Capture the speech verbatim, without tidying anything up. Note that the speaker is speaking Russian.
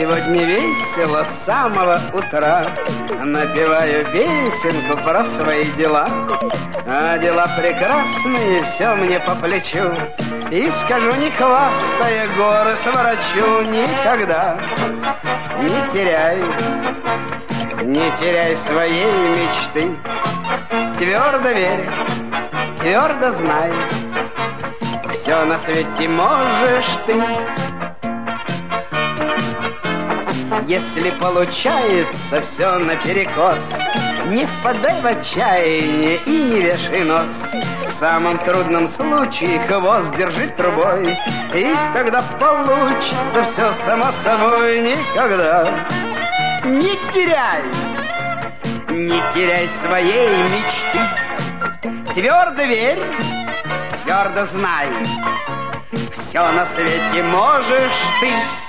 сегодня весело с самого утра. Напеваю песенку про свои дела. А дела прекрасные, все мне по плечу. И скажу, не хвастая, горы сворачу. Никогда не теряй, не теряй своей мечты. Твердо верь, твердо знай, все на свете можешь ты. Если получается все наперекос, не впадай в отчаяние и не вешай нос. В самом трудном случае хвост держи трубой, и тогда получится все само собой. Никогда не теряй, не теряй своей мечты. Твердо верь, твердо знай, все на свете можешь ты.